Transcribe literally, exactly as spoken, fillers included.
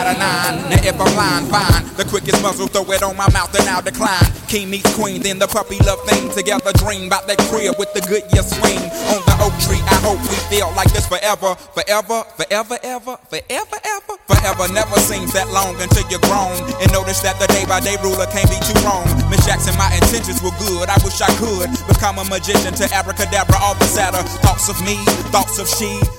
a nine. Now if I'm lying, fine. The quickest muzzle, throw it on my mouth and I'll decline. King meets queen, then the puppy love thing. Together dream about that crib with the good year swing. On the oak tree, I hope we feel like this forever. Forever, forever, ever, forever, ever. Forever never seems that long until you're grown. And notice that the day by day ruler can't be too wrong. Miss Jackson, my intentions were good. I wish I could become a magician to abracadabra all the sadder. Thoughts of me, thoughts of she.